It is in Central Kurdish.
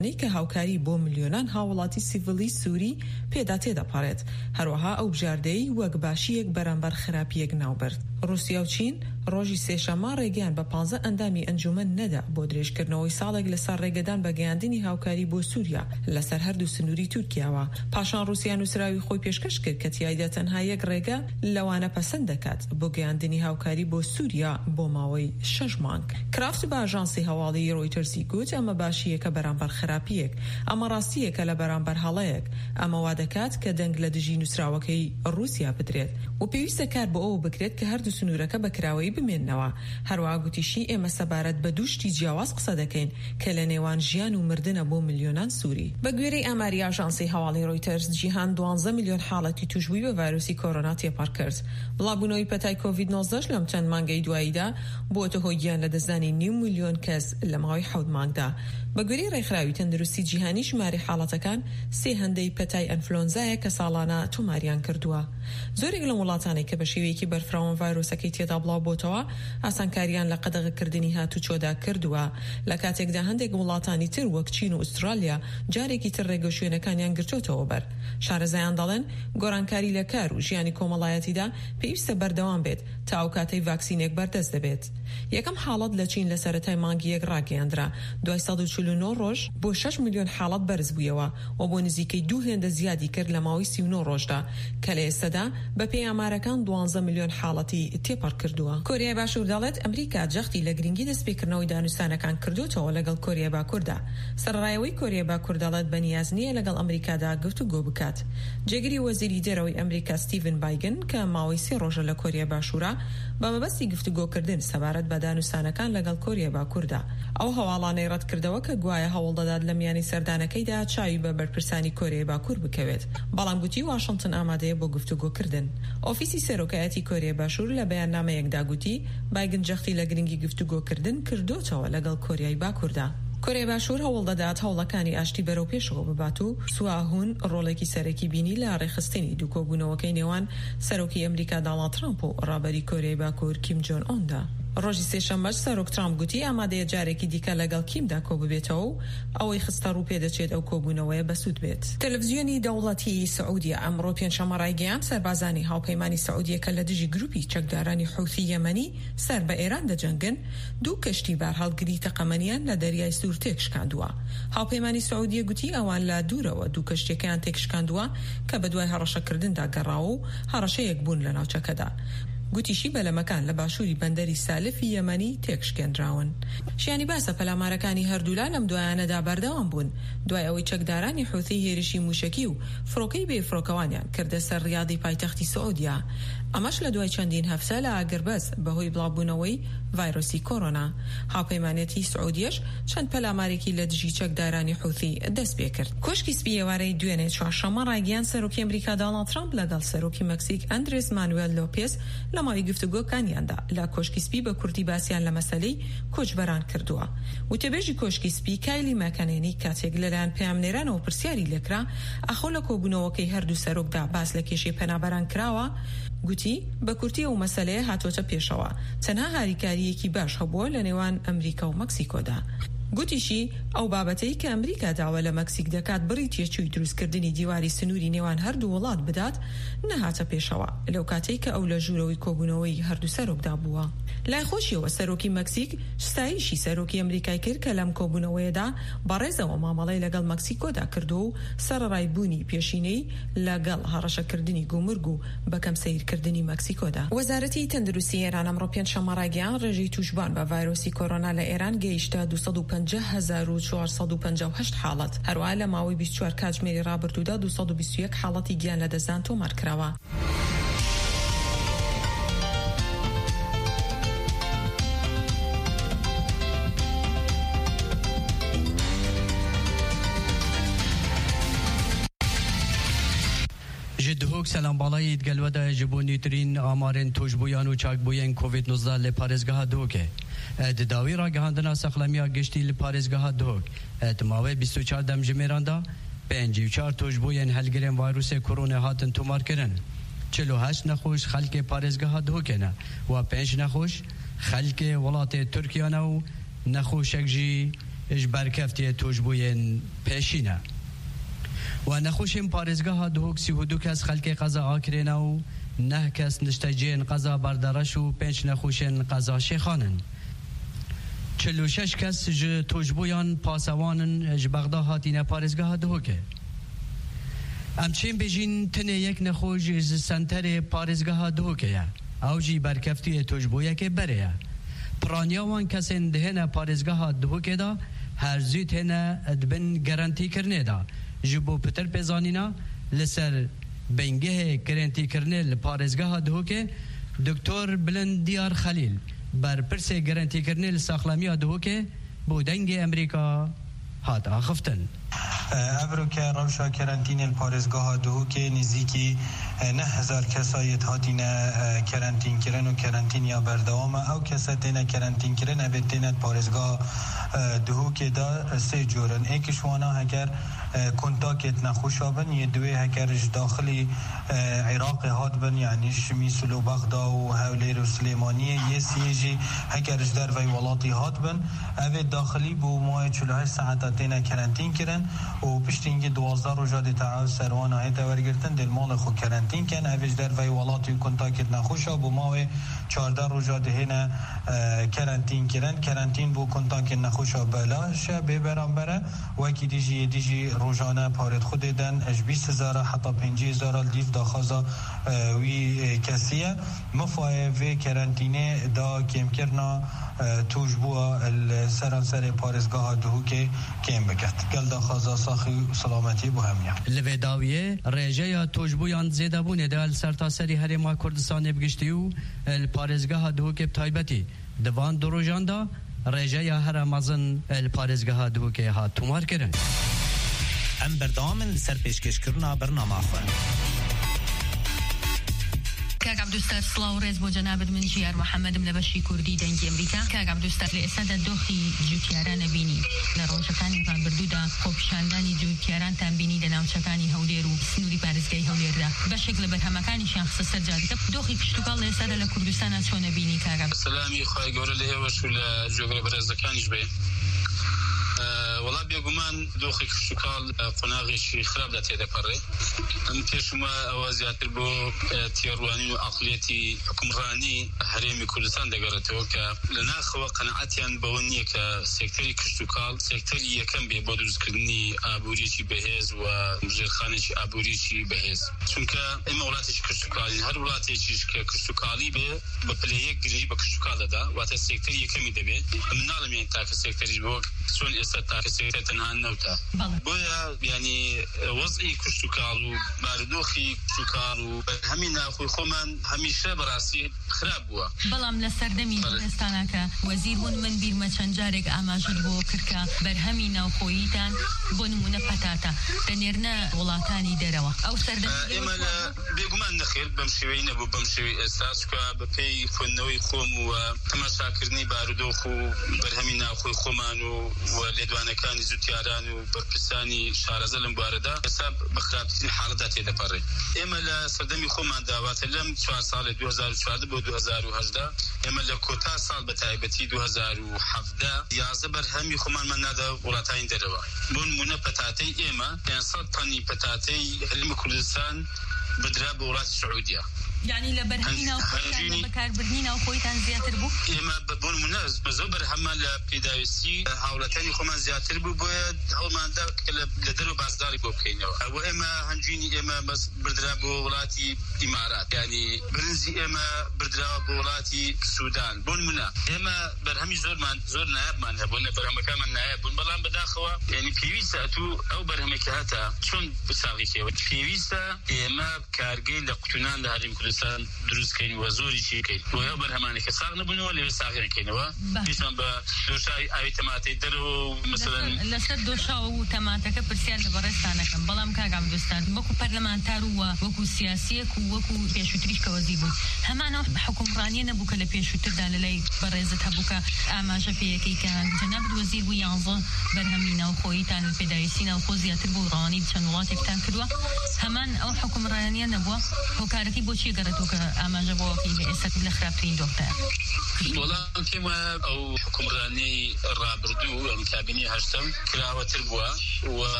نیکە هاوکاری بۆ ملیۆنان هاوڵاتی سیڤیلی سووری پێدا تێدەپەڕێت، هەروەها ئەو بژاردەی وەک باشیەک بەرامبەر خراپیەک ناوبرد. رووسیا و چین ڕۆژی سێشەممە ڕێگەیان بە 15 ئەندامی ئەنجومەن نەدا بۆ درێژکردنەوەی ساڵێک لەسەر ڕێگەدان بە گەیاندنی هاوکاری بۆ سووریا لەسەر هەردوو سنووری تورکیاوە. پاشان رووسیا نووسراوی خۆی پێشکەش کرد کە تیایدا تەنها یەک ڕێگە لەوانە پەسەند دەکات بۆ گەیاندنی هاوکاری بۆ سووریا بۆ ماوەی 6 مانگ. کرافت بە ئاژانسی هەواڵی ڕۆیتەرسی گوت ئەمە باشیەکە بەرامبەر خراپیەک، ئەمە ڕاستیەکە لە بەرامبەر هەڵەیەک، ئەمە وا دەکات کە دەنگ لە دژی نووسراوەکەی رووسیا بدرێت و پێویستە کار بۆ ئەوە بکرێت کە هەردوو سنوورەکە بەکراوەی بمێننەوە. هەروەها گوتیشی ئێمە سەبارەت بە دووشتی جیاواز قسە دەکەین کە لە نێوان ژیان و مردنە بۆ ملیۆنان سووری. بە گوێرەی ئاماری ئاژانسی هەواڵی ڕۆیتەرس، جیهان 12 ملیۆن حاڵەتی توشبووی بە ڤایرۆسی کۆرۆنا تێپەڕ کرد. بڵاوبوونەوەی پەتای کۆڤید-19 لەم چەند مانگەی دواییدا بۆتە هۆی گیان لە دەستدانی 9 ملیۆن کەس لە ماوەی 7 مانگدا. بە گوێرەی ڕێکخراوی تەندروستی جیهانی ژمارە حاڵەتەکان 3 هەندەی پەتای ئەنفلۆنزایە کە ساڵانە تۆماریان کردووە. زۆرێک لە وڵاتانێک کە بە شێوەیەکی بەرفراوان ڤایرۆسەکەی تێدا بڵاو بۆتەوە ئاسانکاریان لە قەدەغەکردنی هاتوچۆدا کردووە، لە کاتێکدا هەندێک وڵاتانی تر وەک چین و ئوسترالیا جارێکی تر ڕێگە شوێنەکانیان گرتوتەوە بەر. شارەزایان دەڵێن گۆڕانکاری لە کار و ژیانی کۆمەڵایەتیدا پێویستە بەردەوام بێت تا ئەو کاتەی ڤاکسینێک بەردەست دەبێت. یەکەم حاڵەت لە چین لە سەرەتای مانگی یەک ڕاگەیاندرا، دوای 149 ڕۆژ بۆ 6 ملیۆن حاڵەت بەرز بوویەوە و بۆ نزیکەی 2 هێندە زیادی کرد لە ماوەی 39 ڕۆژدا کە لە ئێستادا بە پێی ئامارەکان 12 ملیۆن حاڵەتی تێپەڕ کردووە. کۆریای باشوور دەڵێت ئەمریکا جەختی لە گرنگی دەستپێکردنەوەی دانوستانەکان کردوتەوە لەگەڵ کۆریای باکووردا. سەرڕایەوەی کۆریای باکوور دەڵێت بەنیاز نییە لەگەڵ ئەمریکادا گفتوگۆ بکات. جێگیری وەزیری دەرەوەی ئەمریکا ستیڤن بایگن کە ماوەی 3 ڕۆژە لە کۆریای باشوورە بە مەبەستی گفتوگۆکردن سەبارەت بە دانوستانەکان لەگەڵ کۆریای باکووردا. ئەو هەواڵانەی ڕەت کردەوە کە گوایە هەوڵ دەدات لە میانی سەردانەکەیدا چاوی بە بەرپرسانی کۆریای باکوور بکەوێت، بەڵام گوتی واشنگتن ئامادەیە بۆ گفتوگۆکردن. ئۆفیسی سەرۆکایەتی کۆریای باشوور لە بەیاننامەیەکدا گوتی بایگن جەختی لە گرنگی گفتوگۆکردن کردوتەوە لەگەڵ کۆریای باکووردا. کۆریای باشوور هەوڵ دەدات هەوڵەکانی ئاشتی بەرەو پێشەوە ببات و سواهون ڕۆڵێکی سەرەکی بینی لە ڕێخستنی دووکۆبوونەوەکەی نێوان سەرۆکی ئەمریکا دۆناڵد ترامپ و ڕابەری کۆریای باکوور کیم جۆن ئۆندا. ڕۆژی سێشەممەش سەرۆک ترامپ گوتی ئامادەیە جارێکی دیکە لەگەڵ کیمدا کۆ ببێتەوە و ئەوەی خستە ڕوو پێدەچێت ئەو کۆبوونەوەیە بەسوود بێت. تەلەڤیزیۆنی دەوڵەتی سعودیە ئەمڕۆ پێنجشەممە ڕایگەیاند سەربازانی هاوپەیمانی سعودیەکە لە دژی گروپی چەکدارانی حوثی یەمەنی سەر بە ئێران دەجەنگن، دوو کەشتی بار هەڵگری تەقەمەنیان لە دەریای سوور تێکشکاندووە. هاوپەیمانی سعودیە گوتی ئەوان لە دوورەوە دوو کەشتێکیان تێکشکاندووە کە بەدوای هەڕەشەکردندا گەڕاوە و هەڕەشەیەک بوون لە ناوچەکەدا. گوتیشی بەلەمەکان لە باشووری بەندەری سالفی یەمەنی تێکشکێنراون. شیانی باسە پەلامارەکانی هەردوولا لەم دوایانەدا بەردەوام بوون دوای ئەوەی چەکدارانی حوثی هێرشی موشکی و فڕۆکەی بێفرۆکەوانیان کردە سەر ڕیادی پایتەختی سعودیا. ئەمەش لە دوای چەندین هەفتە لە ئاگربەز بەهۆی بڵاوبوونەوەی ڤایرۆسی کۆرۆنا. هاوپەیمانێتی سعودیەش چەند پەلامارێکی لە دژی چەکدارانی حوثی دەست پێ کرد. کۆشکی سپی ئێوارەی دوێنێ چوارشەممە ڕایگەیاند سەرۆکی ئەمریکا دۆناڵد ترامپ لەگەڵ سەرۆکی مەکسیک ئەندرێس مانوێل لۆپێز لە ماوەی گفتوگۆکانیاندا لە کۆشکی سپی بە کورتی باسییان لە مەسەلەی کۆچبەران کردووە. وتەبێژی کۆشکی سپی کایلی ماکەنێنی کاتێک لەلایەن پەیامنێرانەوە پرسیاری لێکرا ئەخۆ لە کۆبوونەوەکەی هەردوو سەرۆکدا باس لە کێشەی پەنابەران کراوە، گوتی بە کورتی ئەو مەسەلەیە هاتوۆتە پێشەوە، تەنها هاریکاریەکی باش هەبووە لە نێوان ئەمریکا و مەکسیکۆدا. گوتیشی ئەو بابەتەی کە ئەمریکا داوا لە مەکسیک دەکات بڕی تێچووی دروستکردنی دیواری سنووری نێوان هەردوو وڵات بدات نەهاتە پێشەوە لەو کاتەی کە ئەو لە ژوورەوەی کۆبوونەوەی هەردوو سەرۆکدا بووە. لای خۆشیەوە سەرۆکی مەکسیک ستایشی سەرۆکی ئەمریکای کرد کە لەم کۆبوونەوەیەدا بەڕێزەوە مامەڵەی لەگەڵ مەکسیکۆدا کردو و سەرڕایبوونی پێشینەی لەگەڵ هەڕەشەکردنی گومرگ و بەکەم سەیرکردنی مەکسیکۆدا. وەزارەتی تەندروستی ئێران ئەمڕۆ پێنجشەممە ڕایگەیاند ڕێژەی توشبان بە ڤایرۆسی کۆرۆنا لە ئێران گەیشتە 250,458 حاڵەت. هەروەها لە ماوەی 24 کاتژمێری ڕابردوودا 221 حاڵەتی گیان لە دەستدان تۆمار کراوە. جدهوک سلام بالای گلوده جبونی ترین آمارن توجبویان و چاکبوین کووید-19 لپارێزگەها دووکێ. داوی ڕاگەهاندنا سەخلەمیە گشتی لە پارێزگەها دووک ماوەی 24 دەمژمێراندا 54 توجبوین هەلگرێن ڤایرۆسی کۆرۆنا هاتن تۆمارکردن. 48 نەخۆش خەلکێ پارێزگەها دووکێنە و 5 نەخۆش خەلکێ وڵاتێ تورکیانە و نەخۆشێک ژی برکفتی توجبوین پیشینه و نخوشیم پارێزگاها دهۆک 32 کەس خەلکێ قەزا ئاکرێنە و 9 کەس نیشتەجێن قەزا بەردەڕەش و 5 نەخۆشێن قەزا شێخانن 46 کەس ji توجبویان پاسەوانن ji بەغدا هاتینە پارێزگاها دهۆکێ ئەم چێن بێژین تنێ یەک نەخۆش ji سەنتەرێ پارێزگاها دهۆکەیە ئەو jî berkeftiye توجبویەکێ بەرەیە پرانیاوان کەسێن دهێنە پارێزگاها دهۆکێدا هەرزوو تێنە دبن گەرانتیکردنێدا ji bo pitir pêzanîna li ser bengehê gerentîkirinê li parêzgeha Duhokê Doktor Bilind Diyar Xelîl berpirsê gerentîkirinê li saxlamiya Duhokê bo dengê Amerîka hat axiftin. Evroke rewşa kerentînê li parêzgeha Duhokê nêzîkî 9000 kesayet hatîne kerentînkirin û kerentîniya berdewam e ew kese têne kerentînkirin evê têne parêzgeha Duhokê da sê corin êkiş wana heger kontakê nexweşa bin yê duê heger ji daxilî Iraqê hat bin yanî Şimîs û Bexda û Hewlêr û Silêmaniyê yê siyê jî heger ji dervey welatî hat bin evê daxilî bû mayê 48 saeta têne kerentînkirin û piştîngî 12 roja dê teew serwana hête wergirtin dê malê xwe kerentînkin evê ji dervey welatî kontakê nexweşa bû mawê 14 roja dihêne kerentînkirin kerentîn bû kontakê nexweşa belaşe bê beramber e wekî dijî yê dijî rojane parêt xwedê den ji 20,000 heta 50,000 dîv daxwaza wî kesiye mifayê vê kerentînê da kêmkirina tûjbûya seranserê parêzgeha Duhokê kêm biket gel daxwaza saxî û selametî bû hemiye li vê dawiyê rêjeya tûjbûyan zêdebûnê de li sertaserî Herêma Kurdistanê bigiştî û li parêzgeha Duhokê bi taybetî di van du rojan da rêjeya here mezin li parêzgeha Duhokê hat tûmarkirin em berdamin li ser pêşkêşkirina bername xwe كاك عبد الستار صلاة ورز بو جنابد من جيار محمد من بشي كردي دنجي أمريكا كاك عبد الستار لإسادة دوخي جوتياران بيني لروشتاني كان بردودا خوب شانداني جوتياران تنبيني لناوشتاني هوليرو سنوري بارزگاي هولير دا بشكل برهمكاني شخص سرجادي دوخي كشتوكال لإسادة لكردستان چون بيني كاك سلامي خواهي قورة لهي وشو لجوغل برزدكانيش بي والله بيقومان دوخي كشتوكال قناغيشي خراب دا تيدا باري ام تيشما اوازيات بو تيرواني وعقليتي حكمراني هريمي كردستان دقرتو لناخوا قناعتيان بونية كسيكتري كشتوكال سيكتري يكم بي بودرز كدني ابوريشي بهيز ومجير خانشي ابوريشي بهيز چونك اما ولاتيش كشتوكالي هر ولاتيش كشتوكالي ببليك جري بكشتوكال دا واتا سيكتري يكمي دبي من نعلم يعني تاك سيكتري بوك شون استاك سيكتري تنها النوتا بويا يعني وضعي كشتوكال وباردوخي كشتوكال وهمين اخوي خومن هميشه براسي خراب بوا بلام لسردمي كردستانك وزير بون من بير مچنجارك اماجد بو كركا برهمينا وخويتان بون من بتاتا تنيرنا ولاتاني دروا او سردمي اما بيغمان نخير بمشوي نبو بمشوي اساس ببي فنوي خوم وتماشاكرني باردوخ برهمينا اخوي خومان ولدوانا كان زوتياران وبربساني شارزلم باردا حساب بخرابتين حالات تيدا باري اما لسردمي خومان داوات لم 4 سال 2014 بو 2018 اما لكوتا سال بتايبتي 2017 يازه برهمي خومان من نادا ولاتاين دروا بون مونه بتاتي اما انصاد طني بتاتي علم كردستان بدرا بولات السعوديه يعني لبرهمينا وخويتان بكاربرنينا وخويتان زياتر بو اما بون مناز بزوبر هما لبيدايسي حاولتاني خومان زياتر بو بويد هما داك لدرو بازداري بو بكينيو واما هنجيني اما بس بردرا بولاتي امارات يعني برنزي اما بردرا بولاتي السودان بون منا اما برهمي زور نائب مان بون برهمك من نائب بون بلان بداخوا يعني بيويسا تو او برهمك هتا شون بساغيكي بيويسا اما كارجي لقطنان دهريم كردستان دروس كاين وزوري شي كاين ويا برهماني كساغ نبنو ولا ساغين كاين وا بيسان بدوشاي اي تماتي درو مثلا لسد دوشاو تماتك برسيان لبرستانك بلام كاغ عبدستان بوكو برلمانتار وكو سياسي وكو بيشوتريش كوزيبو همانا حكمرانيه نبوك لبيشوتر دالي برزتها بوكا اماجه في كان جناب الوزير ويانظ برهمينا وخويتان الفدايسينا وخوزياتر بوراني بشنوات كتان كدوا همان او حكمرانيه نبوا هو كارتي بوشي دەگەڕێتەوە کە ئاماژە بۆ وەقتی لە ئێستا لە خراپترین دۆختەر وەڵام پێمە ئەو حکومڕانی ڕابردوو ئەم کابینی هەشتم کراوەتر بووە و